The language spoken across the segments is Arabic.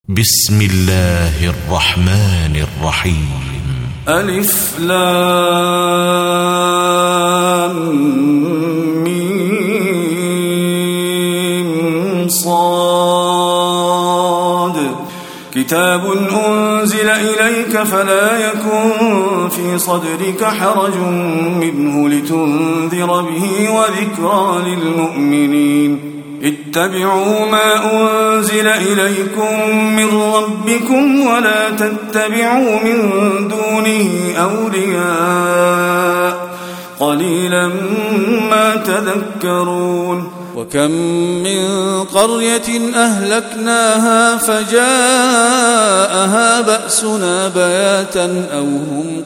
بسم الله الرحمن الرحيم. ألف لام ميم صاد. كتاب أنزل إليك فلا يكن في صدرك حرج منه لتنذر به وذكرى للمؤمنين. اتبعوا ما أنزل إليكم من ربكم ولا تتبعوا من دونه أولياء قليلا ما تذكرون. وكم من قرية أهلكناها فجاءها بأسنا بياتا أو هم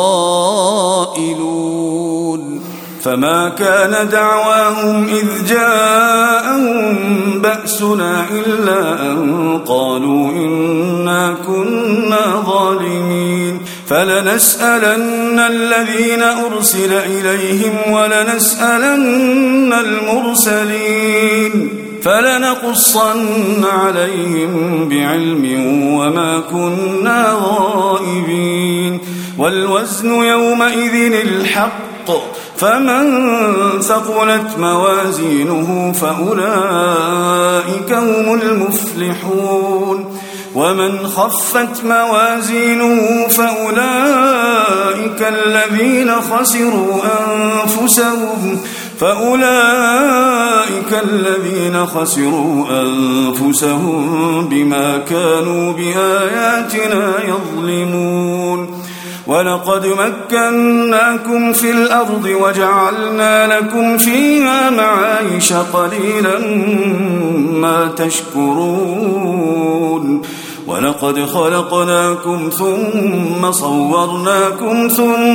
قائلون. فما كان دعواهم إذ جاءهم بأسنا إلا أن قالوا إنا كنا ظالمين. فلنسألن الذين أرسل إليهم ولنسألن المرسلين فلنقصن عليهم بعلم وما كنا غائبين. والوزن يومئذ الحق فمن ثقلت موازينه فأولئك هم المفلحون. ومن خفت موازينه فأولئك الذين خسروا أنفسهم بما كانوا بآياتنا يظلمون. ولقد مكناكم في الأرض وجعلنا لكم فيها معايش قليلا ما تشكرون. ولقد خلقناكم ثم صورناكم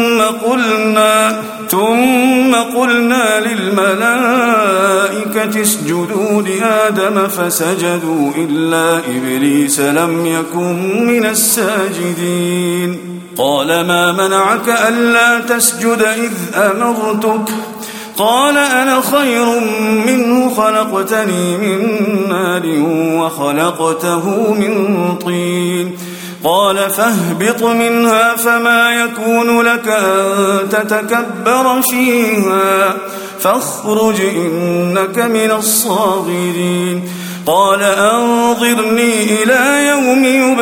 ثم قلنا للملائكة اسجدوا لآدم فسجدوا إلا إبليس لم يكن من الساجدين. قال ما منعك ألا تسجد إذ أمرتك؟ قال أنا خير منه خلقتني من نار وخلقته من طين. قال فاهبط منها فما يكون لك أن تتكبر فيها فاخرج إنك من الصاغرين. قال أنظرني إلى يوم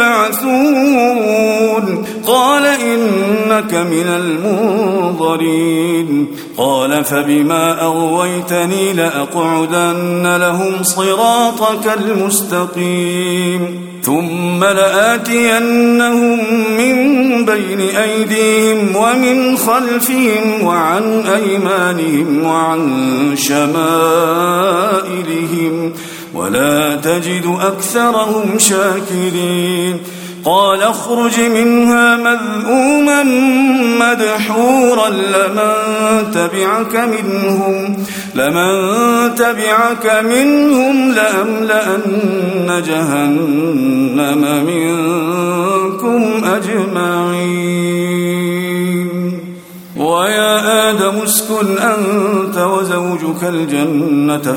يبعثون. قال إنك من المنظرين. قال فبما أغويتني لأقعدن لهم صراطك المستقيم ثم لآتينهم من بين أيديهم ومن خلفهم وعن أيمانهم وعن شمائلهم ولا تجد أكثرهم شاكرين. قال اخرج منها مذءوما مدحورا لمن تبعك منهم لأملأن جهنم منكم أجمعين. ويا آدم اسكن أنت وزوجك الجنة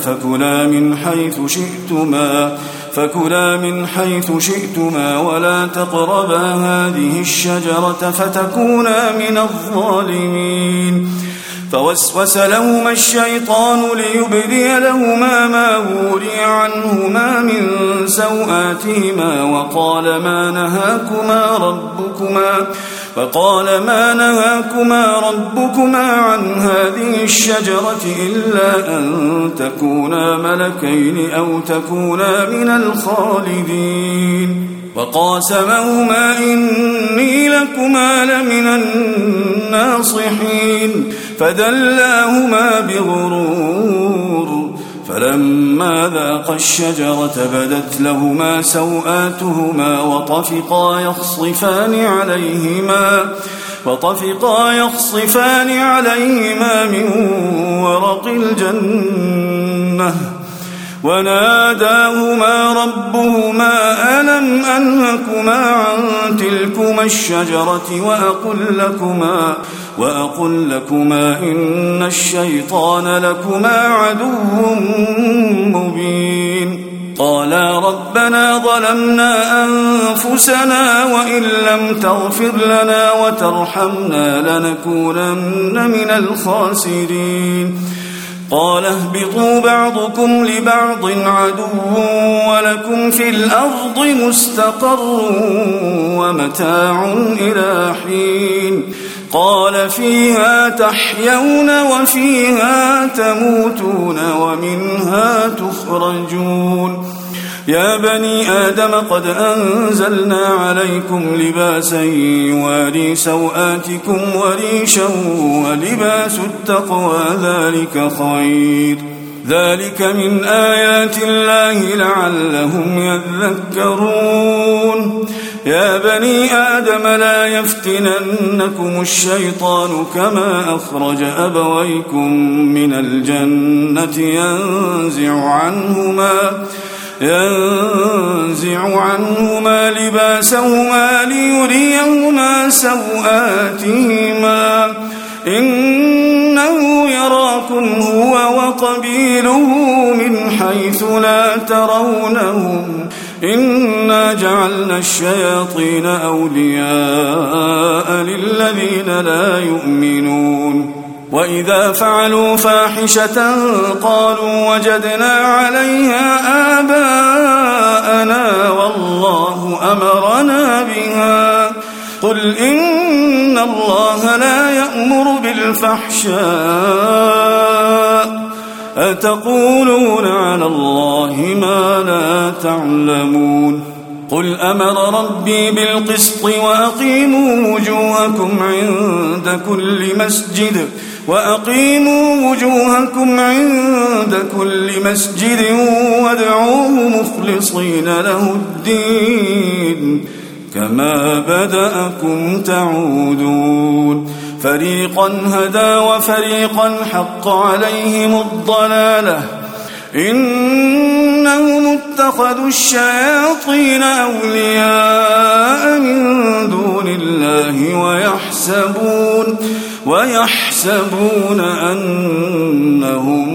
فكلا من حيث شئتما ولا تقربا هذه الشجرة فتكونا من الظالمين. فوسوس لهما الشيطان ليبدي لهما ما وري عنهما من سوآتهما وقال ما نهاكما ربكما عن هذه الشجرة إلا أن تكونا ملكين أو تكونا من الخالدين. وقاسمهما إني لكما لمن الناصحين فدلاهما بغرور. فلما ذاقا الشجرة بدت لهما سوآتهما وطفقا يخصفان عليهما من ورق الجنة وناداهما ربهما ألم أنهكما عن تلكما الشجرة وأقل لكما إن الشيطان لكما عدو مبين. قالا ربنا ظلمنا أنفسنا وإن لم تغفر لنا وترحمنا لنكونن من الخاسرين قال اهبطوا بعضكم لبعض عدو ولكم في الأرض مستقر ومتاع إلى حين قال فيها تحيون وفيها تموتون ومنها تخرجون يا بني آدم قد أنزلنا عليكم لباسا يواري سوآتكم وريشا ولباس التقوى ذلك خير ذلك من آيات الله لعلهم يذكرون يا بني آدم لا يفتننكم الشيطان كما أخرج أبويكم من الجنة ينزع عنهما لباسهما ليريهما سوآتهما إنه يراكم هو وقبيله من حيث لا ترونهم إنا جعلنا الشياطين أولياء للذين لا يؤمنون وإذا فعلوا فاحشة قالوا وجدنا عليها آباءنا والله أمرنا بها قل إن الله لا يأمر بالفحشاء أتقولون على الله ما لا تعلمون قل أمر ربي بالقسط وأقيموا وجوهكم عند كل مسجد وادعوه مخلصين له الدين كما بدأكم تعودون فريقا هدى وفريقا حق عليهم الضلالة إنهم اتخذوا الشياطين أولياء من دون الله ويحسبون أنهم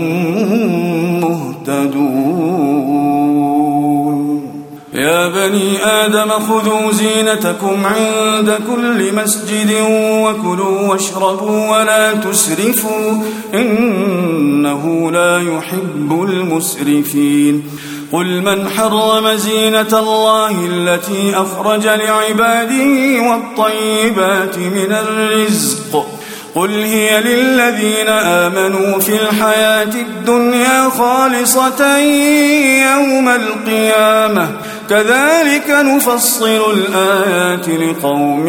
مهتدون يا بني آدم خذوا زينتكم عند كل مسجد وكلوا واشربوا ولا تسرفوا إنه لا يحب المسرفين قل من حرم زينة الله التي أخرج لعباده والطيبات من الرزق قل هي للذين آمنوا في الحياة الدنيا خالصة يوم القيامة كذلك نفصل الآيات لقوم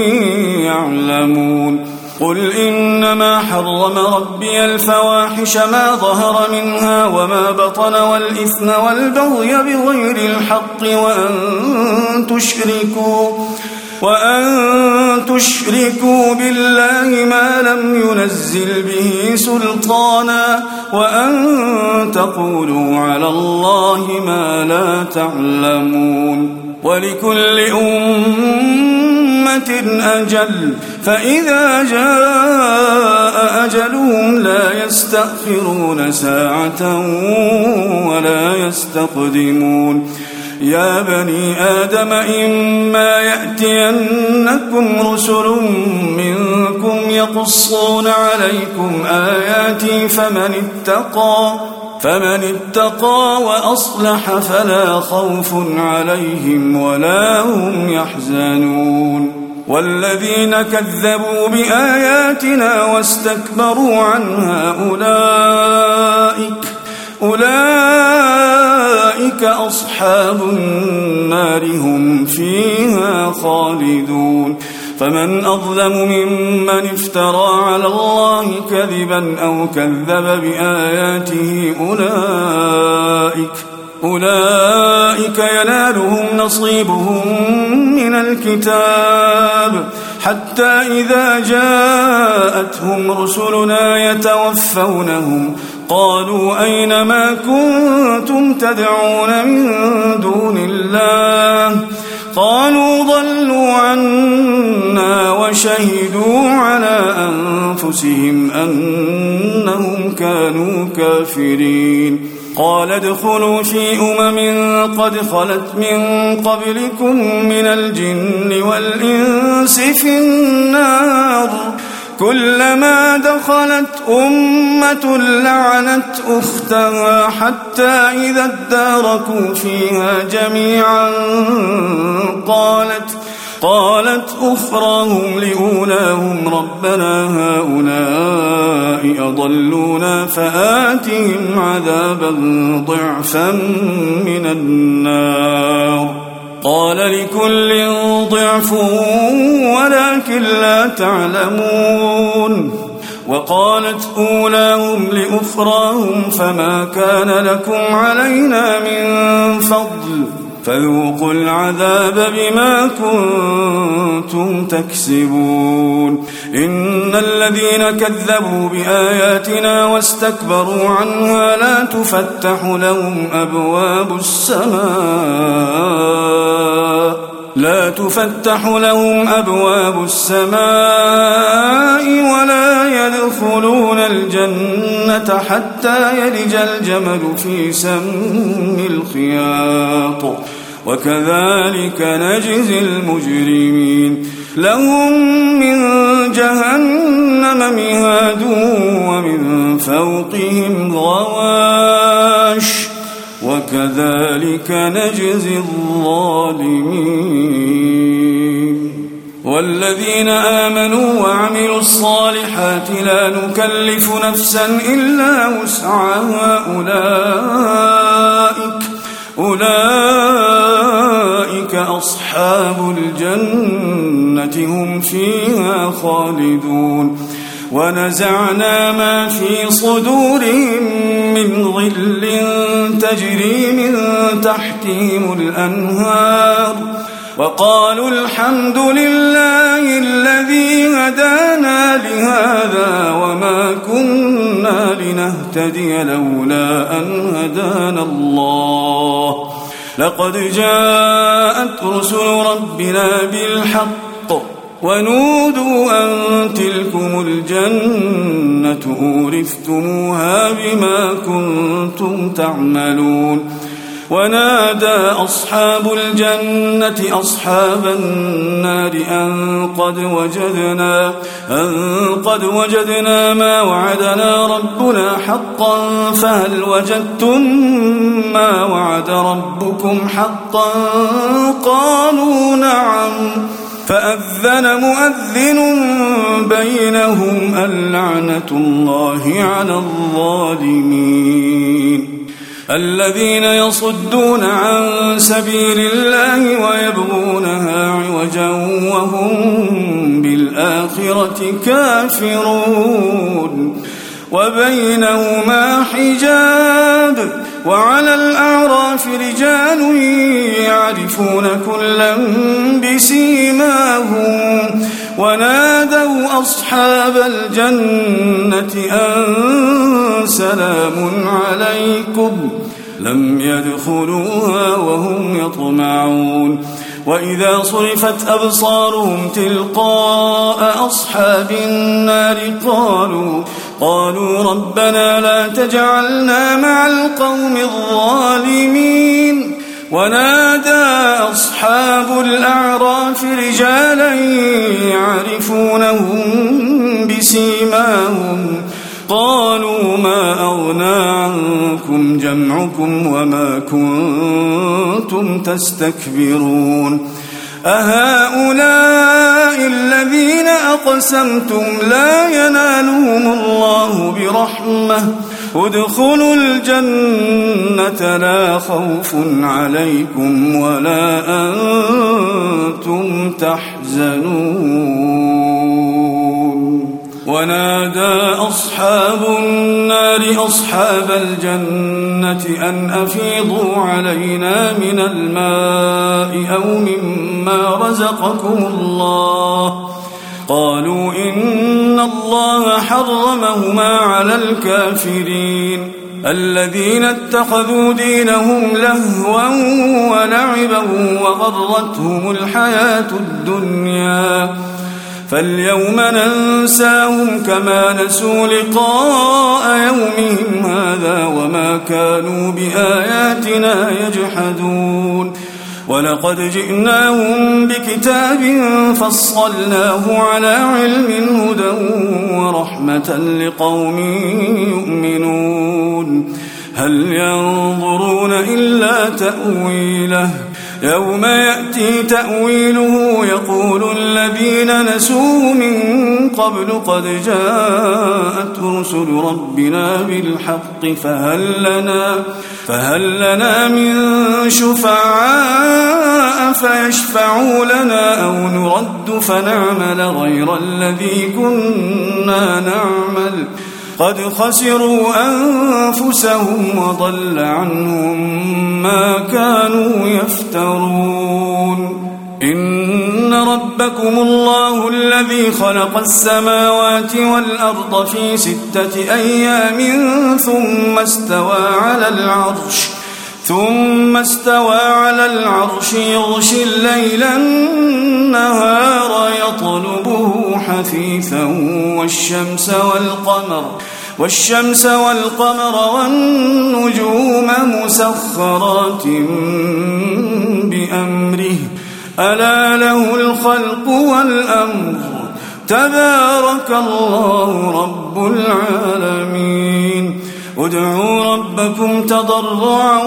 يعلمون قل إنما حرم ربي الفواحش ما ظهر منها وما بطن والإثم والبغي بغير الحق وأن تشركوا بالله ما لم ينزل به سلطانا وأن تقولوا على الله ما لا تعلمون ولكل أمة أجل فإذا جاء أجلهم لا يستأخرون ساعة ولا يستقدمون يا بني آدم إما يأتينكم رسل منكم يقصون عليكم آياتي فمن اتقى وأصلح فلا خوف عليهم ولا هم يحزنون والذين كذبوا بآياتنا واستكبروا عنها أولئك أصحاب النار هم فيها خالدون فمن أظلم ممن افترى على الله كذبا أو كذب بآياته أولئك ينالهم نصيبهم من الكتاب حتى إذا جاءتهم رسلنا يتوفونهم قالوا أين ما كنتم تدعون من دون الله قالوا ضلوا عنا وشهدوا على أنفسهم أنهم كانوا كافرين قال ادخلوا في قد خلت من قبلكم من الجن والإنس في النار كلما دخلت أمة لعنت أختها حتى إذا اداركوا فيها جميعا قالت أخراهم لأولاهم ربنا هؤلاء أضلونا فآتهم عذابا ضعفا من النار قال لكل ضعف ولكن لا تعلمون وقالت أولاهم لأخراهم فما كان لكم علينا من فضل فذوقوا العذاب بما كنتم تكسبون إن الذين كذبوا بآياتنا واستكبروا عنها لا تفتح لهم أبواب السماء ولا يدخلون الجنة حتى يلج الجمل في سم الخياط وكذلك نجزي المجرمين لهم من جهنم مهاد ومن فوقهم غواش وكذلك نجزي الظالمين والذين آمنوا وعملوا الصالحات لا نكلف نفسا إلا وسعها أولئك أصحاب الجنة هم فيها خالدون ونزعنا ما في صدورهم من غل تجري من تحتهم الأنهار وقالوا الحمد لله الذي هدانا لهذا وما كنا لنهتدي لولا أن هدانا الله لقد جاءت رسل ربنا بالحق ونودوا أن تلكم الجنة أورثتموها بما كنتم تعملون ونادى أصحاب الجنة أصحاب النار أن قد وجدنا ما وعدنا ربنا حقا فهل وجدتم ما وعد ربكم حقا قالوا نعم فأذن مؤذن بينهم اللعنة الله على الظالمين الذين يصدون عن سبيل الله ويبغونها عوجا وهم بالآخرة كافرون وبينهما حجاب وعلى الأعراف رجال يعرفون كلا بسيماهم ونادوا أصحاب الجنة أن سلام عليكم لم يدخلوها وهم يطمعون وإذا صرفت أبصارهم تلقاء أصحاب النار قالوا ربنا لا تجعلنا مع القوم الظالمين ونادى أصحاب الأعراف رجالا يعرفونهم بسيماهم قالوا ما أغنى عنكم جمعكم وما كنتم تستكبرون أهؤلاء الذين أقسمتم لا ينالهم الله برحمة ادخلوا الجنة لا خوف عليكم ولا أنتم تحزنون ونادى أصحاب النار أصحاب الجنة أن أفيضوا علينا من الماء أو مما رزقكم الله قالوا إن الله حرمهما على الكافرين الذين اتخذوا دينهم لهوا ولعبا وغرتهم الحياة الدنيا فاليوم ننساهم كما نسوا لقاء يومهم هذا وما كانوا بآياتنا يجحدون ولقد جئناهم بكتاب فصلناه على علم هدى ورحمة لقوم يؤمنون هل ينظرون إلا تأويله يوم يأتي تأويله يقول الذين نسوه من قبل قد جاءت رسل ربنا بالحق فهل لنا من شفعاء فيشفعوا لنا أو نرد فنعمل غير الذي كنا نعمل قد خسروا أنفسهم وضل عنهم ما كانوا يفترون إن ربكم الله الذي خلق السماوات والأرض في 6 أيام ثم استوى على العرش يغشي الليل النهار يطلبه حثيثا والشمس والقمر والنجوم مسخرات بأمره ألا له الخلق والأمر تبارك الله رب العالمين ادعوا ربكم تضرعا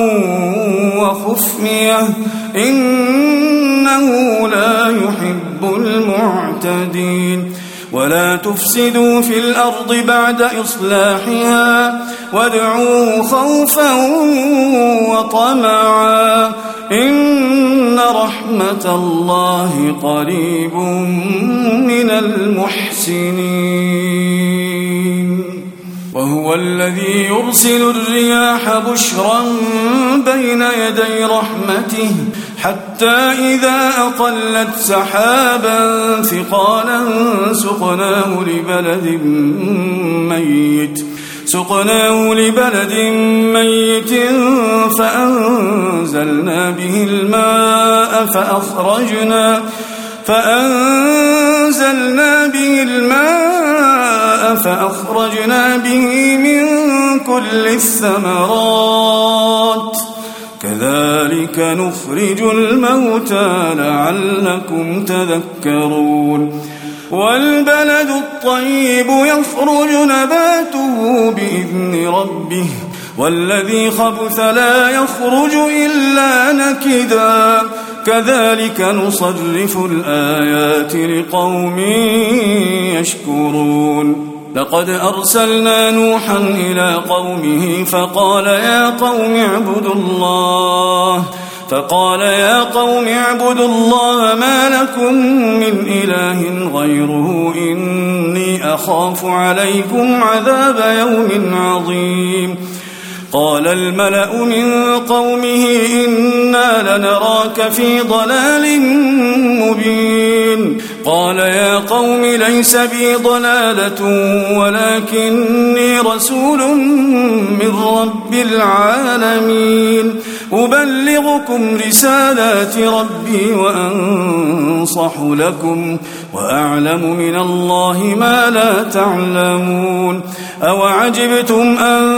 وخفية إنه لا يحب المعتدين ولا تفسدوا في الأرض بعد إصلاحها وادعوه خوفا وطمعا إن رحمة الله قريب من المحسنين وهو الذي يرسل الرياح بشرا بين يدي رحمته حتى إذا أقلت سحابا ثقالا سقناه لبلد ميت فأنزلنا به الماء فأخرجنا به من كل الثمرات كذلك نخرج الموتى لعلكم تذكرون والبلد الطيب يخرج نباته بإذن ربه والذي خبث لا يخرج إلا نكدا كذلك نصرف الآيات لقوم يشكرون لقد أرسلنا نوحا إلى قومه فقال يا قوم اعبدوا الله ما لكم من إله غيره إني أخاف عليكم عذاب يوم عظيم قال الملأ من قومه إنا لنراك في ضلال مبين قال يا قوم ليس بي ضلالة ولكني رسول من رب العالمين أبلغكم رسالات ربي وأنصح لكم وأعلم من الله ما لا تعلمون أوعجبتم أن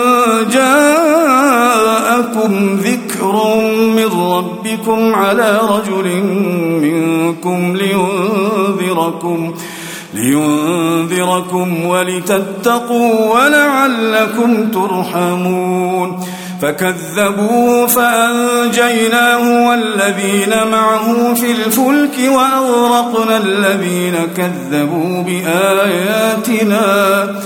جاءكم ذكر من ربكم على رجل منكم لينذركم ولتتقوا ولعلكم ترحمون فكذبوه فأنجيناه والذين معه في الفلك وأغرقنا الذين كذبوا بآياتنا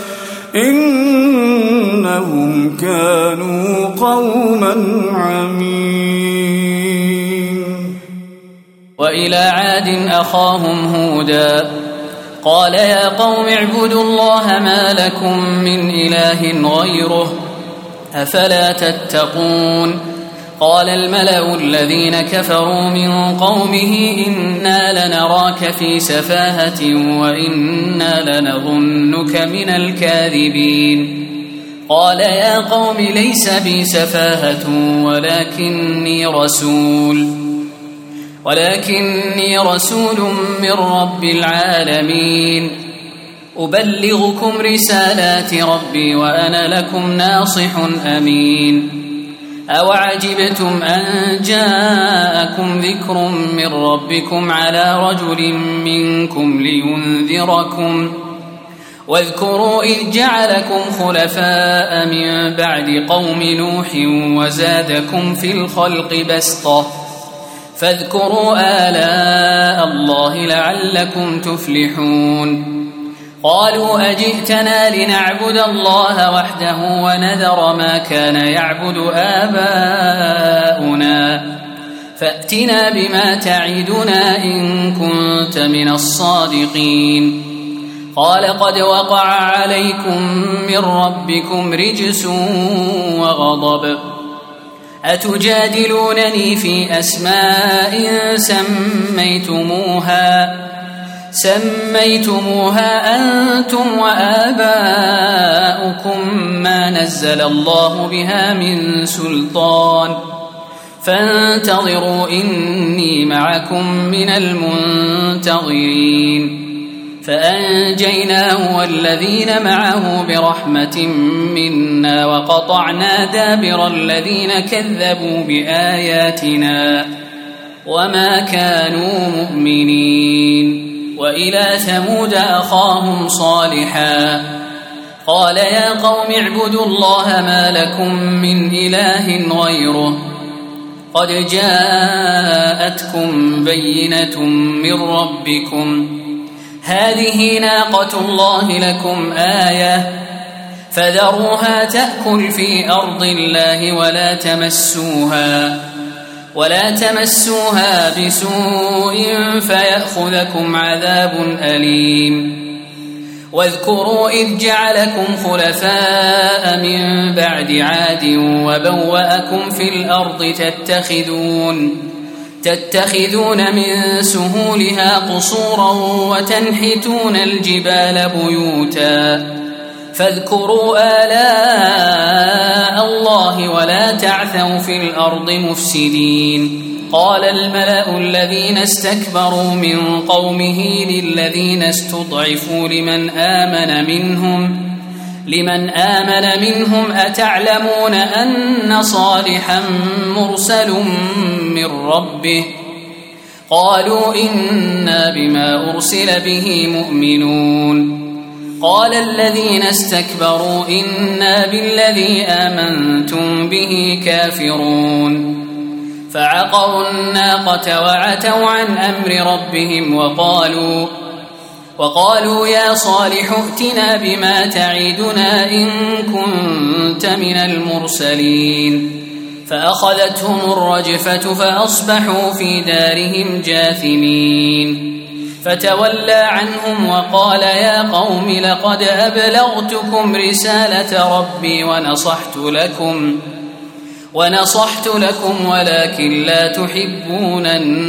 إنهم كانوا قوما عمين وإلى عاد أخاهم هودا قال يا قوم اعبدوا الله ما لكم من إله غيره أفلا تتقون قال الملأ الذين كفروا من قومه إنا لنراك في سفاهة وإنا لنظنك من الكاذبين قال يا قوم ليس بي سفاهة ولكني ولكني رسول من رب العالمين أبلغكم رسالات ربي وأنا لكم ناصح أمين أوعجبتم أن جاءكم ذكر من ربكم على رجل منكم لينذركم واذكروا إذ جعلكم خلفاء من بعد قوم نوح وزادكم في الخلق بسطة فاذكروا آلاء الله لعلكم تفلحون قالوا أجئتنا لنعبد الله وحده ونذر ما كان يعبد آباؤنا فأتنا بما تعدنا إن كنت من الصادقين قال قد وقع عليكم من ربكم رجس وغضب أتجادلونني في أسماء سميتموها أنتم وآباؤكم ما نزل الله بها من سلطان فانتظروا إني معكم من المنتظرين فأنجيناه والذين معه برحمة منا وقطعنا دابر الذين كذبوا بآياتنا وما كانوا مؤمنين وإلى ثمود أخاهم صالحا قال يا قوم اعبدوا الله ما لكم من إله غيره قد جاءتكم بينة من ربكم هذه ناقة الله لكم آية فذروها تأكل في أرض الله ولا تمسوها بسوء فيأخذكم عذاب أليم واذكروا إذ جعلكم خلفاء من بعد عاد وبوأكم في الأرض تتخذون من سهولها قصورا وتنحتون الجبال بيوتا فاذكروا آلاء الله ولا تعثوا في الأرض مفسدين قال الملأ الذين استكبروا من قومه للذين استضعفوا لمن آمن منهم أتعلمون أن صالحا مرسل من ربه قالوا إنا بما أرسل به مؤمنون قال الذين استكبروا إنا بالذي آمنتم به كافرون فعقروا الناقة وعتوا عن أمر ربهم وقالوا يا صالح ائتنا بما تعيدنا إن كنت من المرسلين فأخذتهم الرجفة فأصبحوا في دارهم جاثمين فتولى عنهم وقال يا قوم لقد أبلغتكم رسالة ربي ونصحت لكم ولكن لا تحبون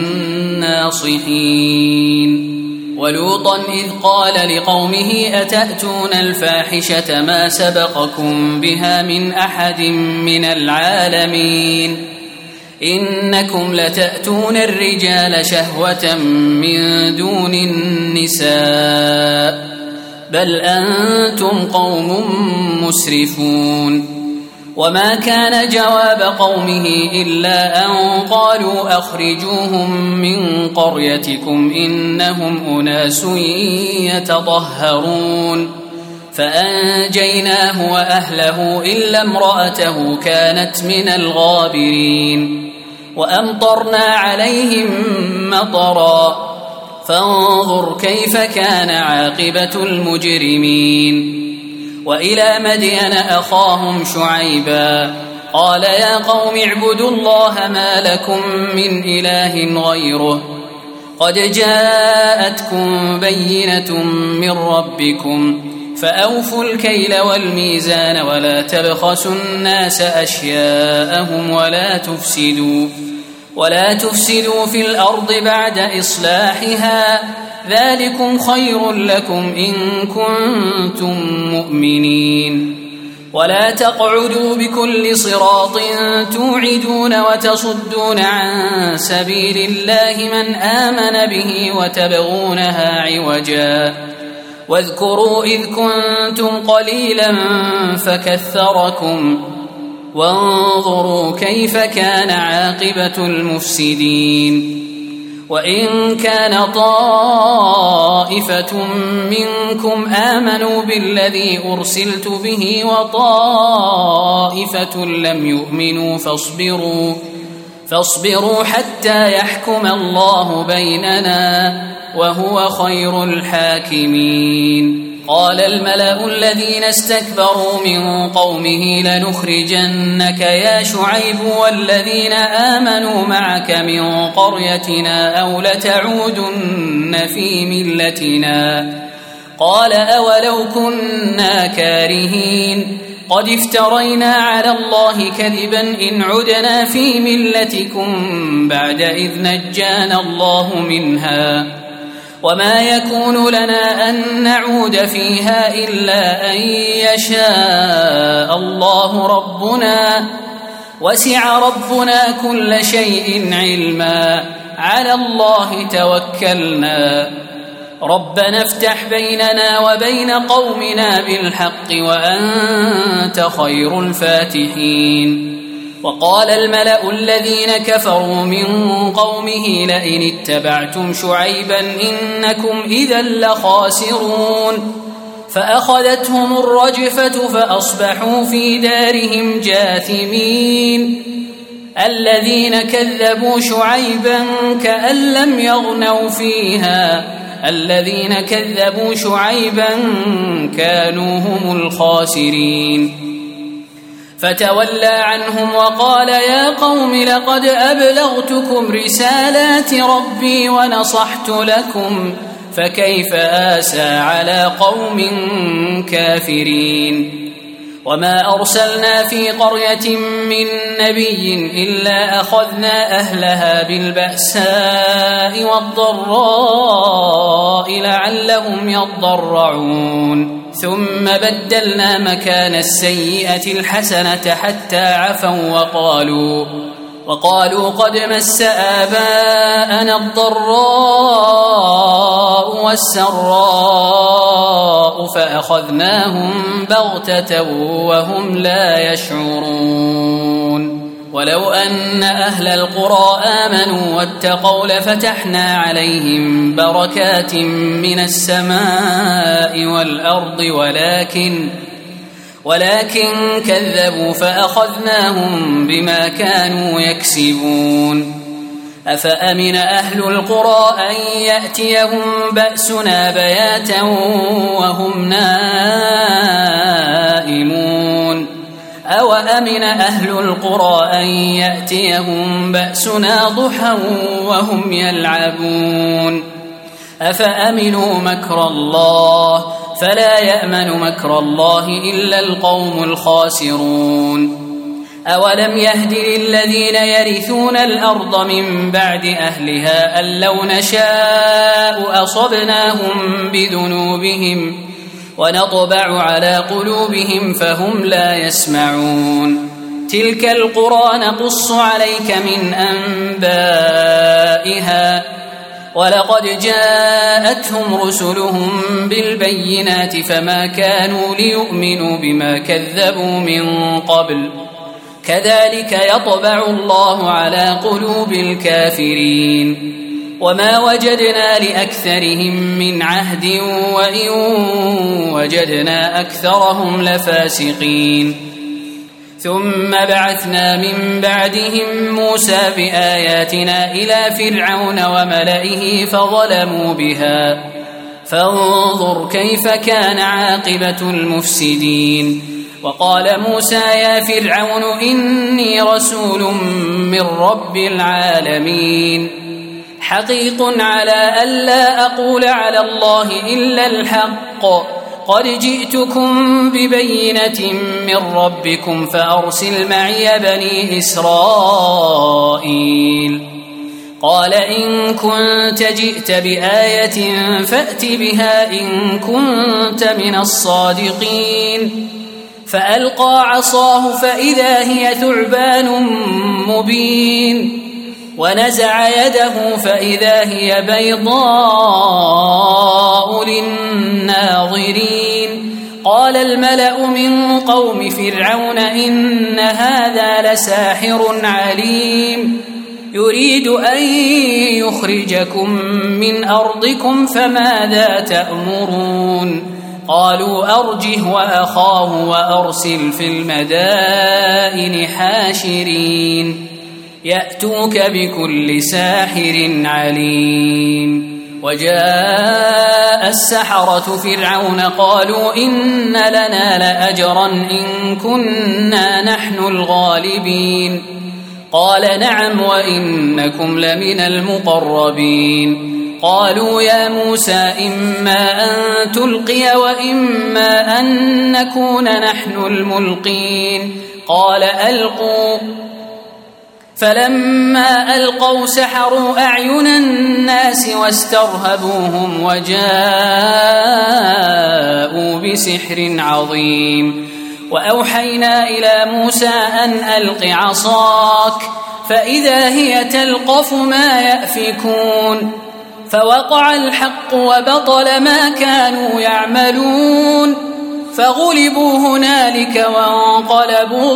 الناصحين ولوطا إذ قال لقومه أتأتون الفاحشة ما سبقكم بها من أحد من العالمين إنكم لتأتون الرجال شهوة من دون النساء بل أنتم قوم مسرفون وما كان جواب قومه إلا أن قالوا أخرجوهم من قريتكم إنهم أناس يتطهرون فأنجيناه وأهله إلا امرأته كانت من الغابرين وأمطرنا عليهم مطرا فانظر كيف كان عاقبة المجرمين وإلى مدين أخاهم شعيبا قال يا قوم اعبدوا الله ما لكم من إله غيره قد جاءتكم بينة من ربكم فأوفوا الكيل والميزان ولا تبخسوا الناس أشياءهم ولا تفسدوا في الأرض بعد إصلاحها ذلكم خير لكم إن كنتم مؤمنين ولا تقعدوا بكل صراط توعدون وتصدون عن سبيل الله من آمن به وتبغونها عوجا واذكروا إذ كنتم قليلا فكثركم وانظروا كيف كان عاقبة المفسدين وإن كان طائفة منكم آمنوا بالذي أرسلت به وطائفة لم يؤمنوا فاصبروا حتى يحكم الله بيننا وهو خير الحاكمين. قال الملأ الذين استكبروا من قومه لنخرجنك يا شعيب والذين آمنوا معك من قريتنا أو لتعودن في ملتنا قال أولو كنا كارهين قد افترينا على الله كذبا إن عدنا في ملتكم بعد إذ نجانا الله منها وما يكون لنا أن نعود فيها إلا أن يشاء الله ربنا وسع ربنا كل شيء علما على الله توكلنا ربنا افتح بيننا وبين قومنا بالحق وأنت خير الفاتحين. وقال الملأ الذين كفروا من قومه لئن اتبعتم شعيبا إنكم إذا لخاسرون فأخذتهم الرجفة فأصبحوا في دارهم جاثمين. الذين كذبوا شعيبا كأن لم يغنوا فيها الذين كذبوا شعيبا كانوا هم الخاسرين. فتولى عنهم وقال يا قوم لقد أبلغتكم رسالات ربي ونصحت لكم فكيف آسى على قوم كافرين. وما أرسلنا في قرية من نبي إلا أخذنا أهلها بالبأساء والضراء لعلهم يضرعون ثم بدلنا مكان السيئة الحسنة حتى عفوا وقالوا قد مس آباءنا الضراء والسراء فأخذناهم بغتة وهم لا يشعرون. ولو أن أهل القرى آمنوا واتقوا لفتحنا عليهم بركات من السماء والأرض ولكن كذبوا فأخذناهم بما كانوا يكسبون. أفأمن أهل القرى أن يأتيهم بأسنا بياتا وهم نائمون أو أمن أهل القرى أن يأتيهم بأسنا ضحى وهم يلعبون. أفأمنوا مكر الله فلا يأمن مكر الله إلا القوم الخاسرون. أولم يهد للذين يرثون الأرض من بعد أهلها أن لو نشاء أصبناهم بذنوبهم ونطبع على قلوبهم فهم لا يسمعون. تلك القرى نقص عليك من أنبائها ولقد جاءتهم رسلهم بالبينات فما كانوا ليؤمنوا بما كذبوا من قبل كذلك يطبع الله على قلوب الكافرين. وما وجدنا لأكثرهم من عهد وإن وجدنا أكثرهم لفاسقين. ثم بعثنا من بعدهم موسى بآياتنا إلى فرعون وملئه فظلموا بها فانظر كيف كان عاقبة المفسدين. وقال موسى يا فرعون إني رسول من رب العالمين حقيق على ألا أقول على الله إلا الحق قد جئتكم ببينة من ربكم فأرسل معي بني إسرائيل. قال إن كنت جئت بآية فأت بها إن كنت من الصادقين فألقى عصاه فإذا هي ثعبان مبين ونزع يده فإذا هي بيضاء للناظرين قال الملأ من قوم فرعون إن هذا لساحر عليم يريد أن يخرجكم من أرضكم فماذا تأمرون قالوا أرجه وأخاه وأرسل في المدائن حاشرين يأتوك بكل ساحر عليم وجاء السحرة فرعون قالوا إن لنا لأجرا إن كنا نحن الغالبين قال نعم وإنكم لمن المقربين قالوا يا موسى إما أن تلقي وإما أن نكون نحن الملقين قال ألقوا فلما ألقوا سحروا أعين الناس واسترهبوهم وجاءوا بسحر عظيم وأوحينا إلى موسى أن ألق عصاك فإذا هي تلقف ما يأفكون فوقع الحق وبطل ما كانوا يعملون فغلبوا هنالك وانقلبوا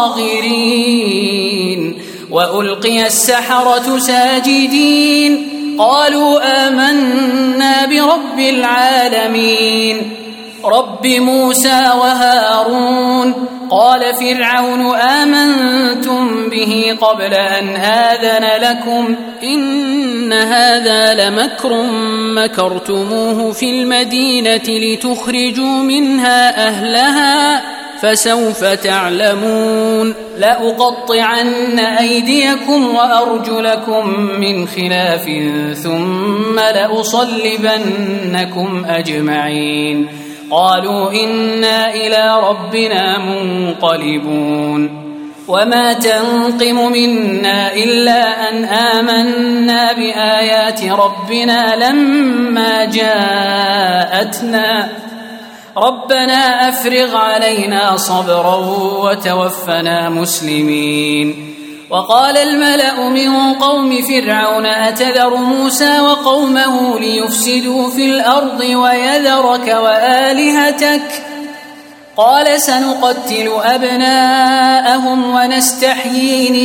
صاغرين وألقي السحرة ساجدين قالوا آمنا برب العالمين رب موسى وهارون قال فرعون آمنتم به قبل أن آذن لكم إن هذا لمكر مكرتموه في المدينة لتخرجوا منها أهلها فسوف تعلمون لأقطعن أيديكم وأرجلكم من خلاف ثم لأصلبنكم أجمعين قالوا إنا إلى ربنا منقلبون وما تنقم منا إلا أن آمنا بآيات ربنا لما جاءتنا ربنا أفرغ علينا صبرا وتوفنا مسلمين وقال الملأ من قوم فرعون أتذر موسى وقومه ليفسدوا في الأرض ويذرك وآلهتك قال سنقتل أبناءهم ونستحيي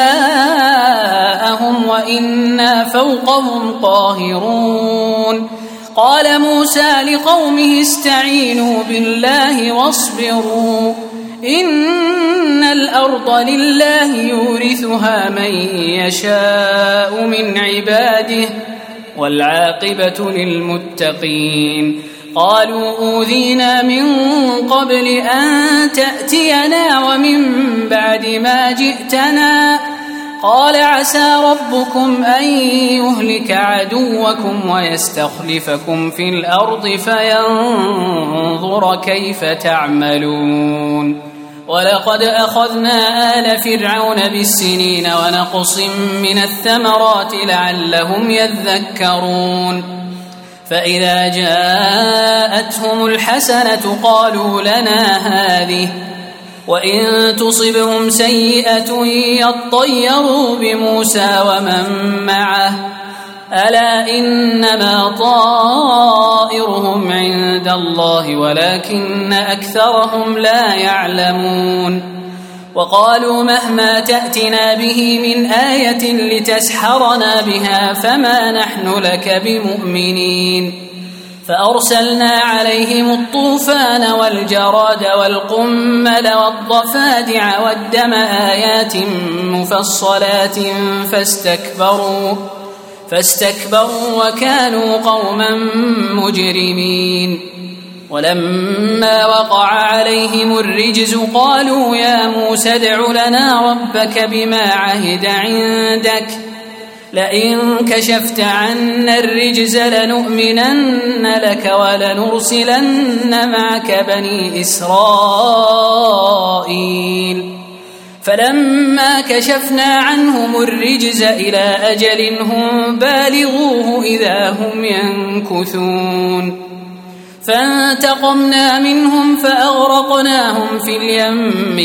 نساءهم وإنا فوقهم قاهرون قال موسى لقومه استعينوا بالله واصبروا إن الأرض لله يورثها من يشاء من عباده والعاقبة للمتقين قالوا أوذينا من قبل أن تأتينا ومن بعد ما جئتنا قال عسى ربكم أن يهلك عدوكم ويستخلفكم في الأرض فينظر كيف تعملون ولقد أخذنا آل فرعون بالسنين ونقص من الثمرات لعلهم يذكرون فإذا جاءتهم الحسنة قالوا لنا هذه وإن تصبهم سيئة يطيروا بموسى ومن معه ألا إنما طائرهم عند الله ولكن أكثرهم لا يعلمون وقالوا مهما تأتنا به من آية لتسحرنا بها فما نحن لك بمؤمنين فأرسلنا عليهم الطوفان والجراد والقمل والضفادع والدم آيات مفصلات فاستكبروا وكانوا قوما مجرمين ولما وقع عليهم الرجز قالوا يا موسى ادع لنا ربك بما عهد عندك لئن كشفت عنا الرجز لنؤمنن لك ولنرسلن معك بني إسرائيل فلما كشفنا عنهم الرجز إلى أجل هم بالغوه إذا هم ينكثون فانتقمنا منهم فأغرقناهم في اليم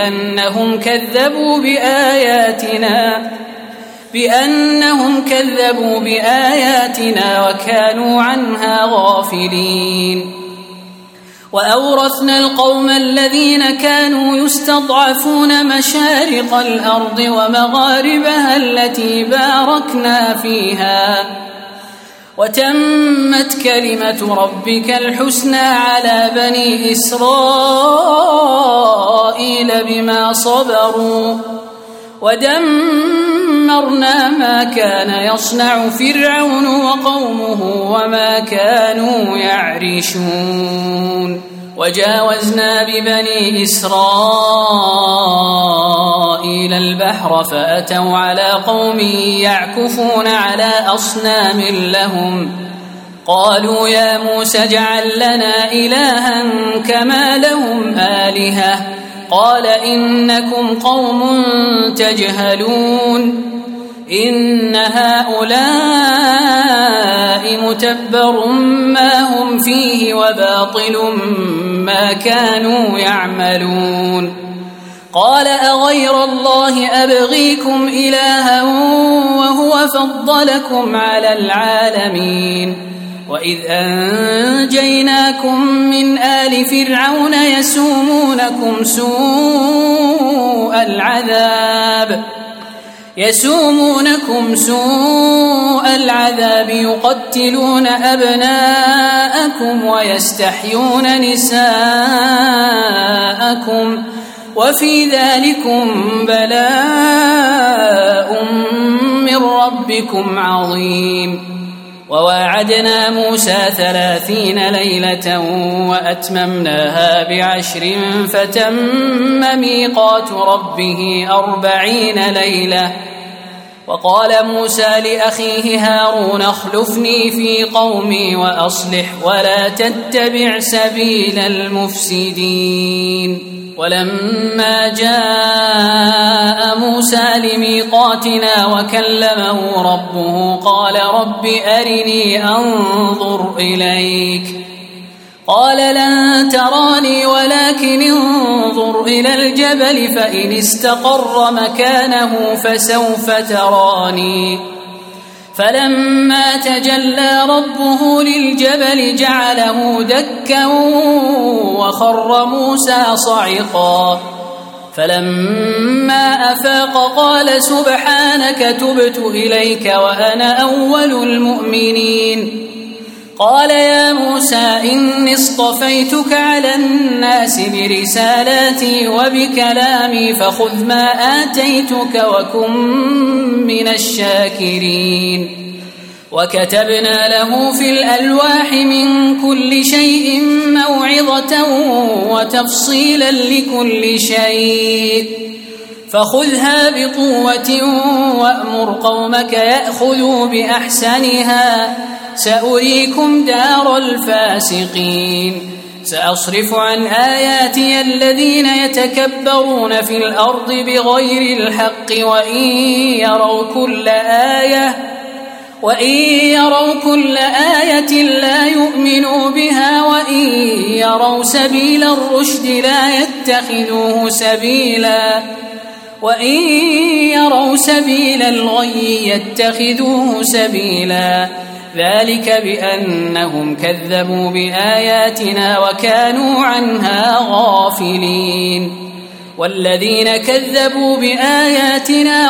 بأنهم كذبوا بآياتنا وكانوا عنها غافلين. وأورثنا القوم الذين كانوا يستضعفون مشارق الأرض ومغاربها التي باركنا فيها وتمت كلمة ربك الحسنى على بني إسرائيل بما صبروا ودمرنا ما كان يصنع فرعون وقومه وما كانوا يعرشون. وجاوزنا ببني إسرائيل البحر فأتوا على قوم يعكفون على أصنام لهم قالوا يا موسى اجعل لنا إلها كما لهم آلهة قال إنكم قوم تجهلون إن هؤلاء متبر ما هم فيه وباطل ما كانوا يعملون. قال أغير الله أبغيكم إلها وهو فضلكم على العالمين وإذ أنجيناكم من آل فرعون يسومونكم سوء العذاب يقتلون أبناءكم ويستحيون نساءكم وفي ذلكم بلاء من ربكم عظيم. وواعدنا موسى 30 ليلة وأتممناها ب10 فتم ميقات ربه 40 ليلة. وقال موسى لأخيه هارون اخلفني في قومي وأصلح ولا تتبع سبيل المفسدين. ولما جاء موسى لميقاتنا وكلمه ربه قال رب أرني أنظر إليك قال لن تراني ولكن انظر إلى الجبل فإن استقر مكانه فسوف تراني. فلما تجلى ربه للجبل جعله دكا وخر موسى صعقا. فلما أفاق قال سبحانك تبت إليك وأنا أول المؤمنين. قال يا موسى إني اصطفيتك على الناس برسالاتي وبكلامي فخذ ما آتيتك وكن من الشاكرين. وكتبنا له في الألواح من كل شيء موعظة وتفصيلا لكل شيء فخذها بقوة وأمر قومك يأخذوا بأحسنها سأريكم دار الفاسقين. سأصرف عن آياتي الذين يتكبرون في الأرض بغير الحق وإن يروا كل آية لا يؤمنوا بها وإن يروا سبيل الرشد لا يتخذوه سبيلا وإن يروا سبيل الغي يتخذوه سبيلا. ذلك بأنهم كذبوا بآياتنا وكانوا عنها غافلين. والذين كذبوا بآياتنا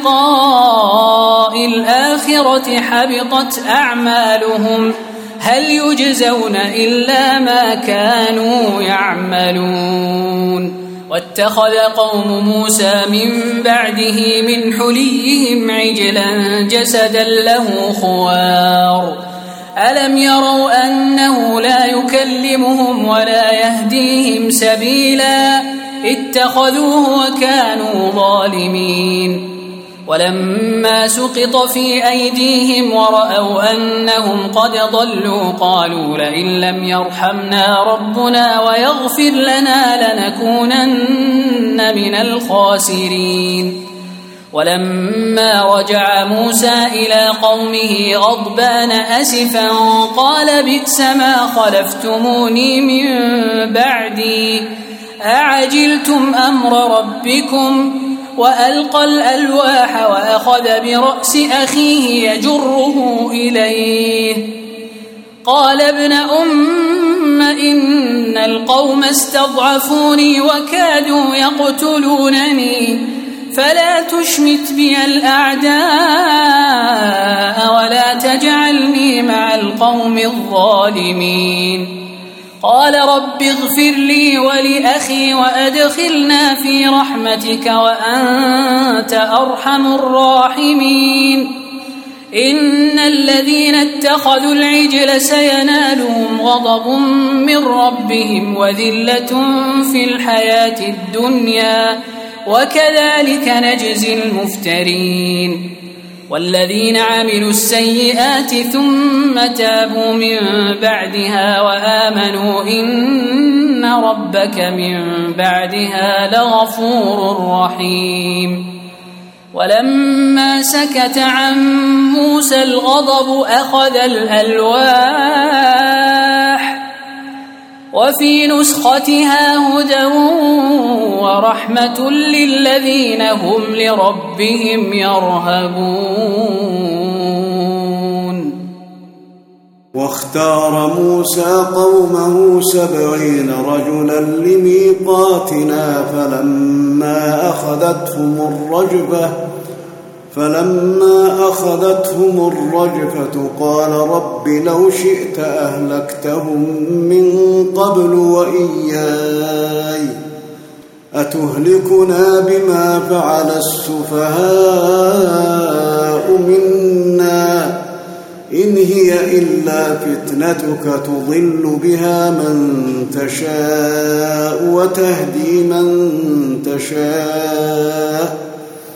ولقاء الآخرة حبطت أعمالهم هل يجزون إلا ما كانوا يعملون. واتخذ قوم موسى من بعده من حليهم عجلا جسدا له خوار ألم يروا أنه لا يكلمهم ولا يهديهم سبيلا اتخذوه وكانوا ظالمين. ولما سقط في أيديهم ورأوا أنهم قد ضلوا قالوا لئن لم يرحمنا ربنا ويغفر لنا لنكونن من الخاسرين. ولما رجع موسى إلى قومه غضبان أسفا قال بئس ما خلفتموني من بعدي أعجلتم أمر ربكم وألقى الألواح وأخذ برأس أخيه يجره إليه قال ابن أم إن القوم استضعفوني وكادوا يقتلونني فلا تشمت بي الأعداء ولا تجعلني مع القوم الظالمين قال رب اغفر لي ولأخي وأدخلنا في رحمتك وأنت أرحم الراحمين إن الذين اتخذوا العجل سينالهم غضب من ربهم وذلة في الحياة الدنيا وكذلك نجزي المفترين والذين عملوا السيئات ثم تابوا من بعدها وآمنوا إن ربك من بعدها لغفور رحيم ولما سكت عن موسى الغضب أخذ الألواح وفي نسختها هدى ورحمة للذين هم لربهم يرهبون. واختار موسى قومه 70 رجلا لميقاتنا فلما أخذتهم الرجفة قال رب لو شئت أهلكتهم من قبل وإياي أتهلكنا بما فعل السفهاء منا إن هي إلا فتنتك تضل بها من تشاء وتهدي من تشاء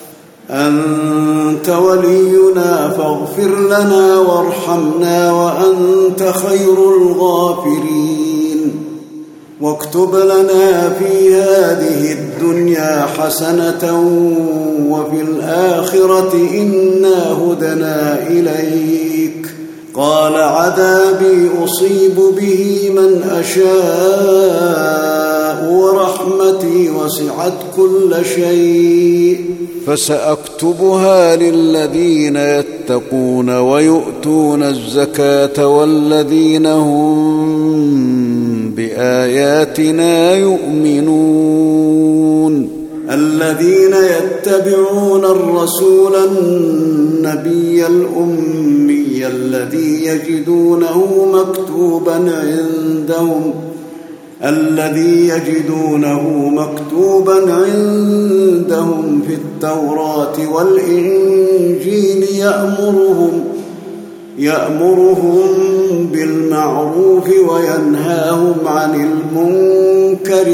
أنت ولينا فاغفر لنا وارحمنا وأنت خير الغافرين واكتب لنا في هذه الدنيا حسنة وفي الآخرة إنا هدنا إليك قال عذابي أصيب به من أشاء ورحمتي وسعت كل شيء فسأكتبها للذين يتقون ويؤتون الزكاة والذين هم بآياتنا يؤمنون الذين يتبعون الرسول النبي الأمي الذي يجدونه مكتوبا عندهم في التوراة والإنجيل يأمرهم بالمعروف وينهاهم عن المنكر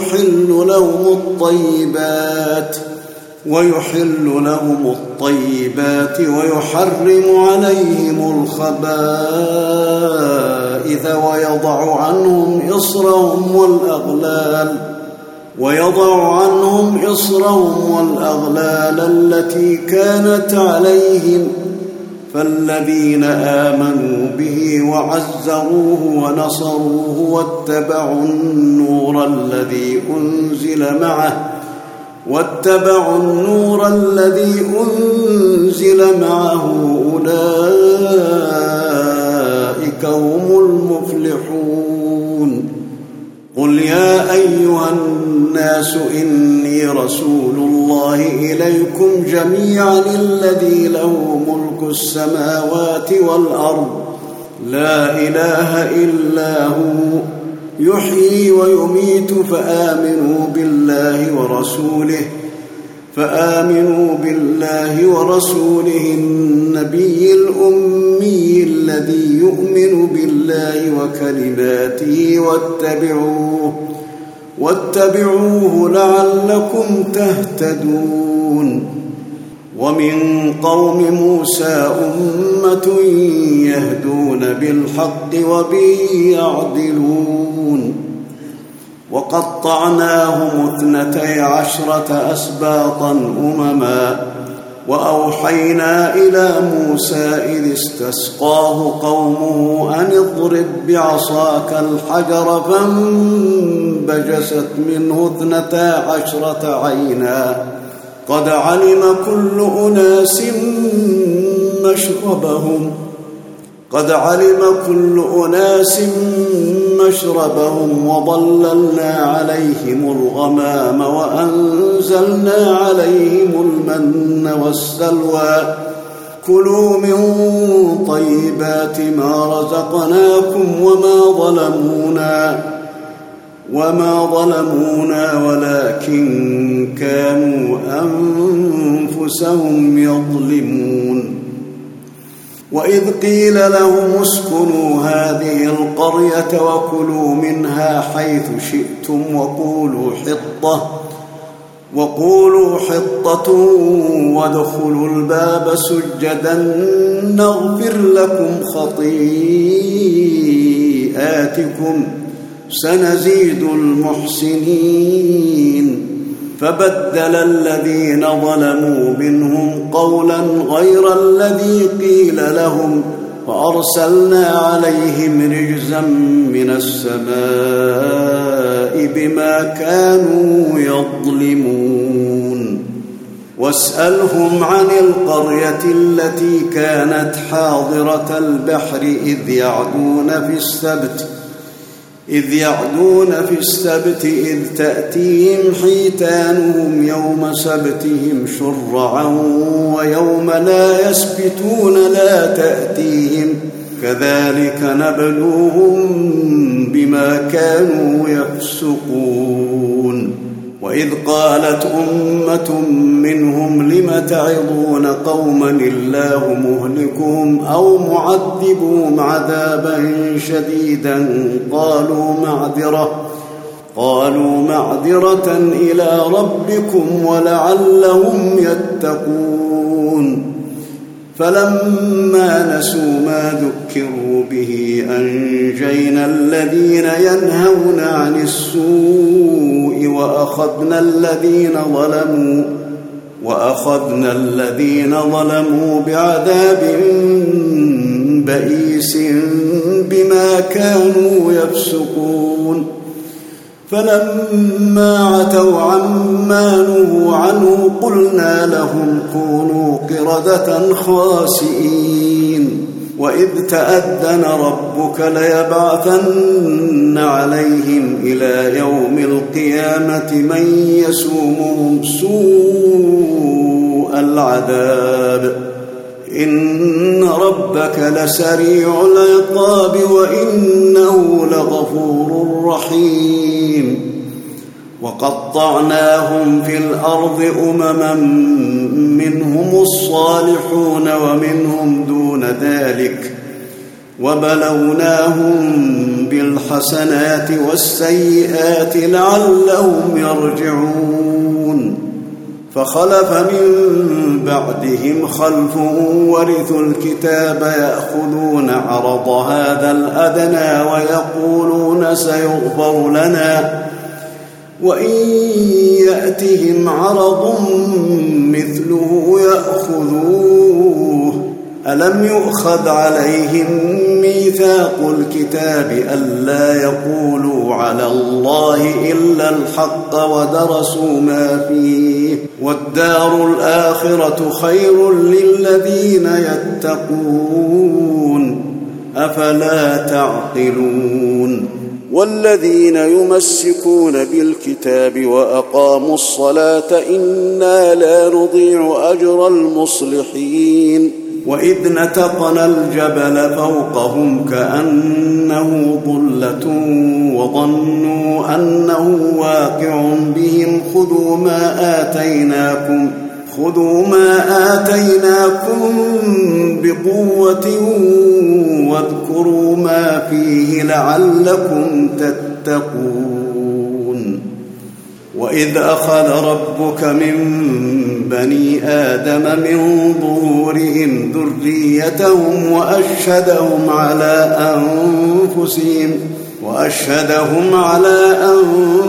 ويحل لهم الطيبات ويحرم عليهم الخبائث ويضع عنهم إصرهم والأغلال التي كانت عليهم فالذين آمنوا به وعزروه ونصروه واتبعوا النور الذي أنزل معه أولئك هم المفلحون قل يا أيها الناس إني رسول الله إليكم جميعا الذي له ملك السماوات والأرض لا إله إلا هو يحيي ويميت فآمنوا بالله ورسوله النبي الأمي الذي يؤمن بالله وكلماته واتبعوه لعلكم تهتدون ومن قوم موسى أمة يهدون بالحق وبه يعدلون وقطعناهم 12 أسباطا أمما وأوحينا إلى موسى إذ استسقاه قومه أن اضرب بعصاك الحجر فانبجست منه 12 عينا قد علم كل أناس مشربهم وظللنا عليهم الغمام وأنزلنا عليهم المن والسلوى كلوا من طيبات ما رزقناكم وما ظلمونا ولكن كانوا أنفسهم يظلمون وإذ قيل لهم اسكنوا هذه القرية وكلوا منها حيث شئتم وقولوا حطة وادخلوا الباب سجدا نغفر لكم خطيئاتكم سنزيد المحسنين فبدل الذين ظلموا منهم قولا غير الذي قيل لهم فأرسلنا عليهم رجزا من السماء بما كانوا يظلمون واسألهم عن القرية التي كانت حاضرة البحر إذ يعدون في السبت إذ تأتيهم حيتانهم يوم سبتهم شرعا ويوم لا يسبتون لا تأتيهم كذلك نبلوهم بما كانوا يفسقون وإذ قالت أمة منهم لم تعظون قوما الله مهلكهم أو معذبهم عذابا شديدا قالوا معذرة إلى ربكم ولعلهم يتقون فلما نسوا ما ذكروا به أنجينا الذين ينهون عن السوء وأخذنا الذين ظلموا بعذاب بئيس بما كانوا يفسقون فلما عتوا عما نهوا عنه قلنا لهم كونوا قردة خاسئين وإذ تأذن ربك ليبعثن عليهم إلى يوم القيامة من يسومهم سوء العذاب إن ربك لسريع العقاب وإنه لغفور رحيم وقطعناهم في الأرض أمما منهم الصالحون ومنهم دون ذلك وبلوناهم بالحسنات والسيئات لعلهم يرجعون فخلف من بعدهم خلف ورثوا الكتاب يأخذون عرض هذا الأدنى ويقولون سيغفر لنا وإن يأتهم عرض مثله يأخذوه ألم يؤخذ عليهم ميثاق الكتاب ألا يقولوا على الله إلا الحق ودرسوا ما فيه والدار الآخرة خير للذين يتقون أفلا تعقلون والذين يمسكون بالكتاب وأقاموا الصلاة إنا لا نضيع أجر المصلحين وإذ نتقنا الجبل فوقهم كأنه ظلة وظنوا أنه واقع بهم خذوا ما آتيناكم بقوة واذكروا ما فيه لعلكم تتقون وإذ أخذ ربك من بني آدم من ظهورهم ذريتهم وأشهدهم على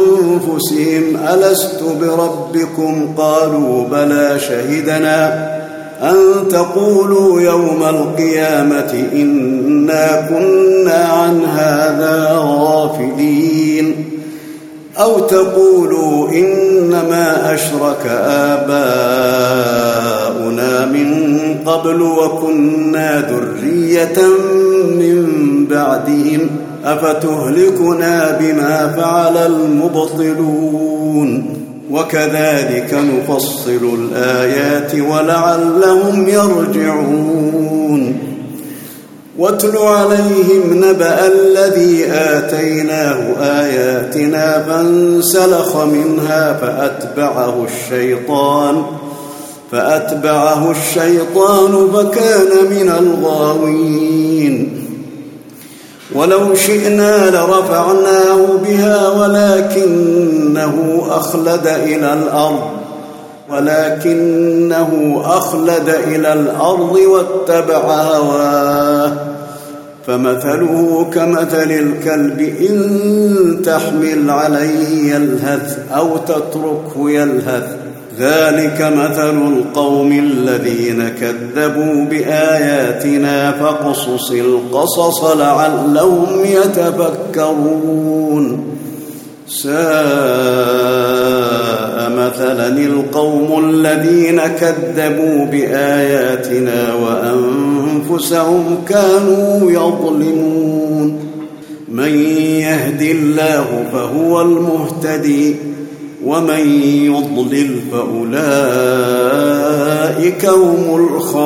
أنفسهم ألست بربكم قالوا بلى شهدنا أن تقولوا يوم القيامة إنا كنا عن هذا غافلين أو تقولوا إنما أشرك آباؤنا من قبل وكنا ذرية من بعدهم أفتهلكنا بما فعل المبطلون وكذلك نفصل الآيات ولعلهم يرجعون واتل عليهم نبأ الذي آتيناه آياتنا فانسلخ منها فأتبعه الشيطان فكان من الغاوين ولو شئنا لرفعناه بها ولكنه أخلد إلى الأرض واتبع هواه فمثله كمثل الكلب إن تحمل عليه يلهث أو تتركه يلهث ذلك مثل القوم الذين كذبوا بآياتنا فاقصص القصص لعلهم يتفكرون ساء مثلا القوم الذين كذبوا بآياتنا وأنفسهم كانوا يظلمون من يهد الله فهو المهتدي ومن يضلل فأولئك هم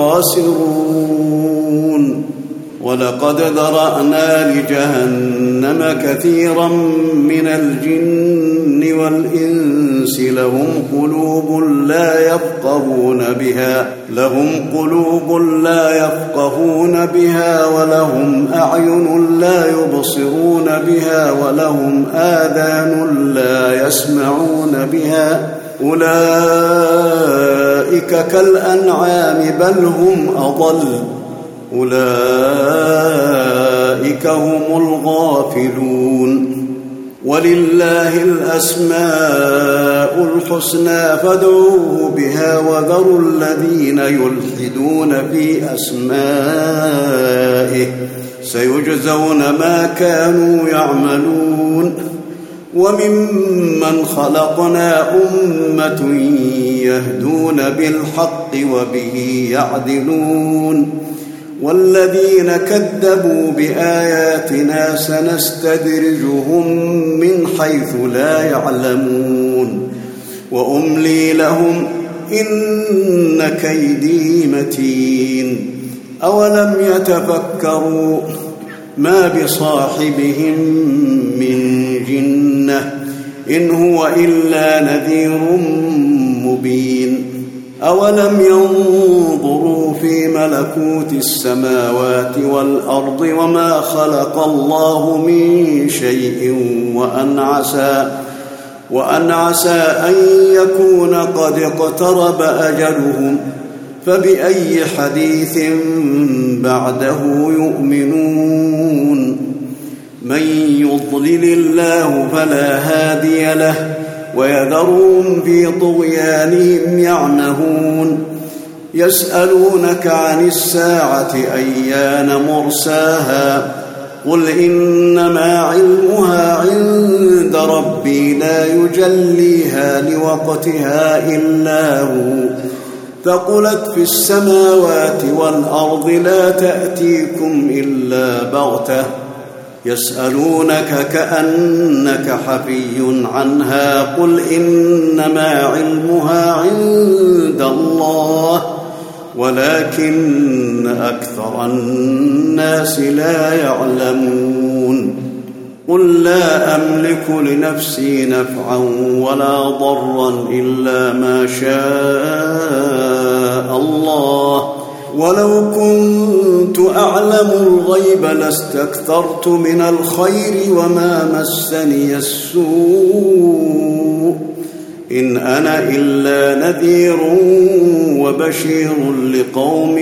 الخاسرون ولقد ذرأنا لجهنم كثيرا من الجن والإنس لهم قلوب لا يفقهون بها ولهم أعين لا يبصرون بها ولهم آذان لا يسمعون بها أولئك كالأنعام بل هم أضل أولئك هم الغافلون ولله الأسماء الحسنى فادعوه بها وذروا الذين يلحدون في أسمائه سيجزون ما كانوا يعملون وممن خلقنا أمة يهدون بالحق وبه يعدلون والذين كذبوا بآياتنا سنستدرجهم من حيث لا يعلمون وأملي لهم إن كيدي متين أولم يتفكروا ما بصاحبهم من جنة إن هو إلا نذير مبين أولم ينظروا في ملكوت السماوات والأرض وما خلق الله من شيء وأن عسى أن يكون قد اقترب أجلهم فبأي حديث بعده يؤمنون من يضلل الله فلا هادي له ويذرهم في طغيانهم يعمهون يسألونك عن الساعة أيان مرساها قل إنما علمها عند ربي لا يجليها لوقتها إلا هو ثقلت في السماوات والأرض لا تأتيكم إلا بغتة يسألونك كأنك حفي عنها قل إنما علمها عند الله ولكن أكثر الناس لا يعلمون قل لا أملك لنفسي نفعا ولا ضرا إلا ما شاء الله ولو كنت أعلم الغيب لاستكثرت من الخير وما مسني السوء إن أنا إلا نذير وبشير لقوم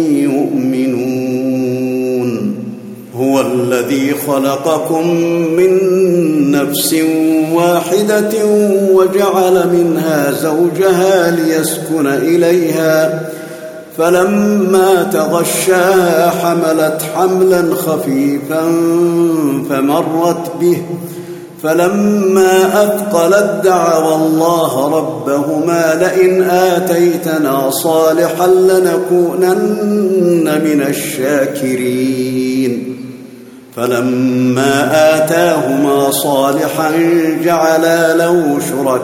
يؤمنون هو الذي خلقكم من نفس واحدة وجعل منها زوجها ليسكن إليها فلما تغشاها حملت حملا خفيفا فمرت به فلما أثقلت دعوا الله ربهما لئن آتيتنا صالحا لنكونن من الشاكرين فلما آتاهما صالحا جعلا له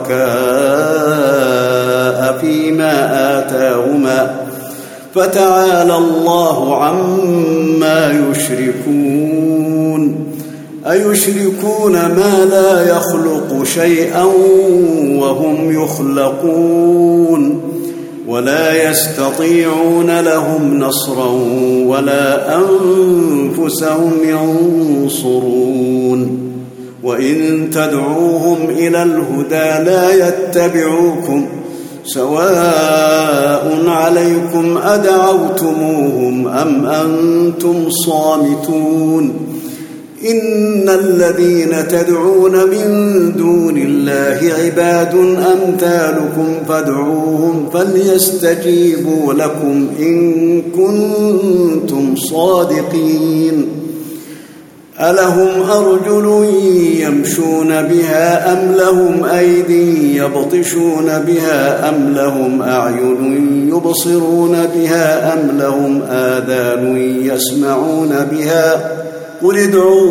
شركاء فيما آتاهما فتعالى الله عما يشركون أيشركون ما لا يخلق شيئا وهم يخلقون ولا يستطيعون لهم نصرا ولا أنفسهم ينصرون وإن تدعوهم إلى الهدى لا يتبعوكم سواء عليكم أدعوتموهم أم أنتم صامتون إن الذين تدعون من دون الله عباد أمثالكم فادعوهم فليستجيبوا لكم إن كنتم صادقين ألهم أرجل يمشون بها أم لهم أيدي يبطشون بها أم لهم أعين يبصرون بها أم لهم آذان يسمعون بها قل ادعوا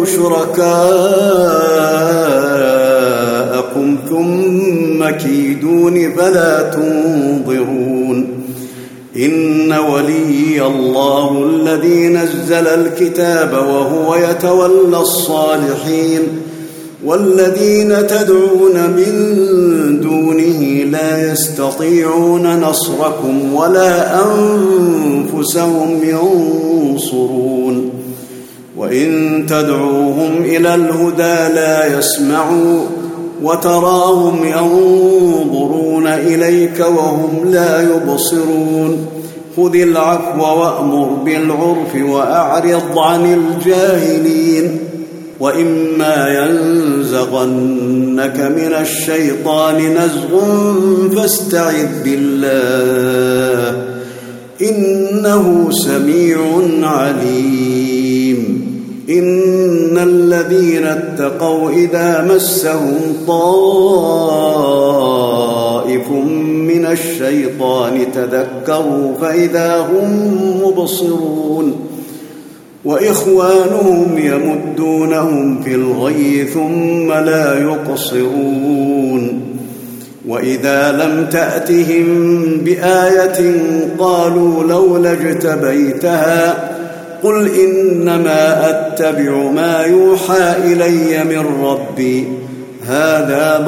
شركاءكم ثم كيدون فلا تنظرون إن وليي الله الذي نزل الكتاب وهو يتولى الصالحين والذين تدعون من دونه لا يستطيعون نصركم ولا أنفسهم ينصرون وإن تدعوهم إلى الهدى لا يسمعوا وتراهم ينظرون إليك وهم لا يبصرون خذ العفو وأمر بالعرف وأعرض عن الجاهلين وإما ينزغنك من الشيطان نزغ فاستعذ بالله إنه سميع عليم إن الذين اتقوا إذا مسهم طائف من الشيطان تذكروا فإذا هم مبصرون وإخوانهم يمدونهم في الغي ثم لا يقصرون وإذا لم تأتهم بآية قالوا لولا اجتبيتها قل إنما أتبع ما يوحى إلي من ربي هذا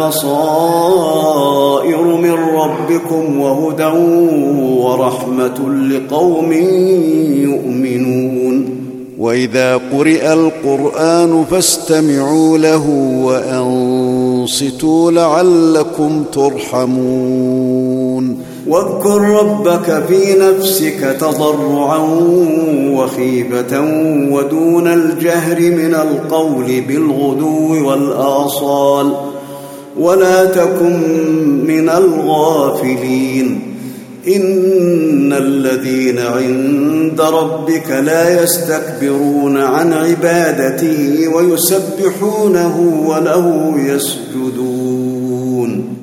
بصائر من ربكم وهدى ورحمة لقوم يؤمنون وإذا قرئ القرآن فاستمعوا له وأنصتوا لعلكم ترحمون واذكر ربك في نفسك تضرعا وخيفة ودون الجهر من القول بالغدو والآصال ولا تكن من الغافلين إن الذين عند ربك لا يستكبرون عن عبادته ويسبحونه وله يسجدون